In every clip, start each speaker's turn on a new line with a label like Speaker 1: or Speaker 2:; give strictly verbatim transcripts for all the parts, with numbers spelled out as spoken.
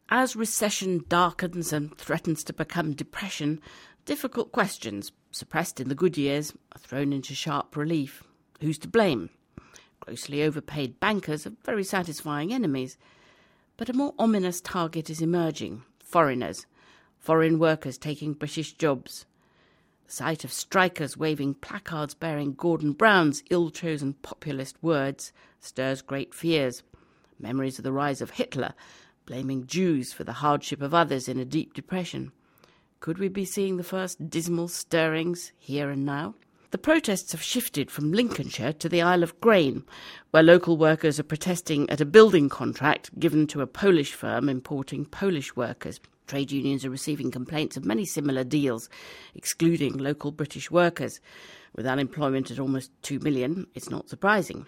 Speaker 1: As recession darkens and threatens to become depression, difficult questions, suppressed in the good years, are thrown into sharp relief. Who's to blame? Grossly overpaid bankers are very satisfying enemies. But a more ominous target is emerging: foreigners, foreign workers taking British jobs. The sight of strikers waving placards bearing Gordon Brown's ill-chosen populist words stirs great fears. Memories of the rise of Hitler, blaming Jews for the hardship of others in a deep depression. Could we be seeing the first dismal stirrings here and now? The protests have shifted from Lincolnshire to the Isle of Grain, where local workers are protesting at a building contract given to a Polish firm importing Polish workers. Trade unions are receiving complaints of many similar deals, excluding local British workers. With unemployment at almost two million, it's not surprising.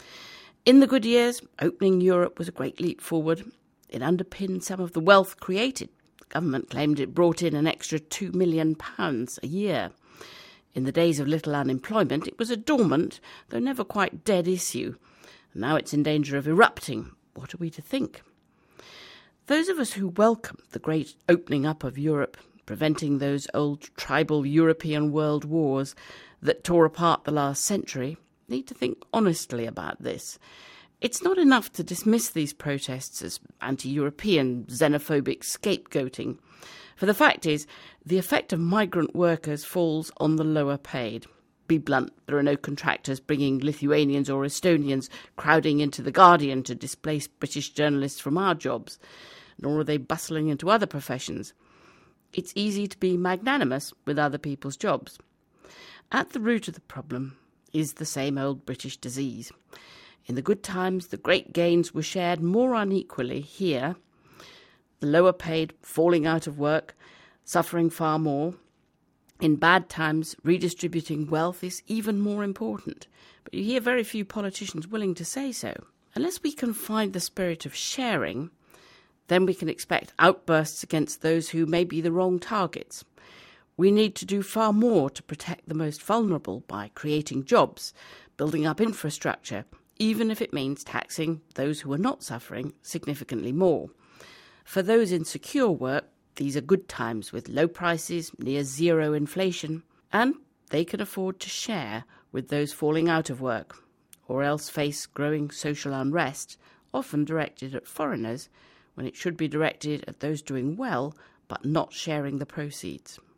Speaker 1: In the good years, opening Europe was a great leap forward. It underpinned some of the wealth created. The government claimed it brought in an extra two million pounds a year. In the days of little unemployment, it was a dormant, though never quite dead issue. And now it's in danger of erupting. What are we to think? Those of us who welcome the great opening up of Europe, preventing those old tribal European world wars that tore apart the last century, need to think honestly about this. It's not enough to dismiss these protests as anti-European, xenophobic scapegoating. For the fact is, the effect of migrant workers falls on the lower paid. Be blunt, there are no contractors bringing Lithuanians or Estonians crowding into The Guardian to displace British journalists from our jobs, nor are they bustling into other professions. It's easy to be magnanimous with other people's jobs. At the root of the problem is the same old British disease. In the good times, the great gains were shared more unequally here. The lower paid falling out of work, suffering far more. In bad times, redistributing wealth is even more important. But you hear very few politicians willing to say so. Unless we can find the spirit of sharing, then we can expect outbursts against those who may be the wrong targets. We need to do far more to protect the most vulnerable by creating jobs, building up infrastructure, even if it means taxing those who are not suffering significantly more. For those in secure work, these are good times with low prices, near zero inflation, and they can afford to share with those falling out of work, or else face growing social unrest, often directed at foreigners, when it should be directed at those doing well but not sharing the proceeds.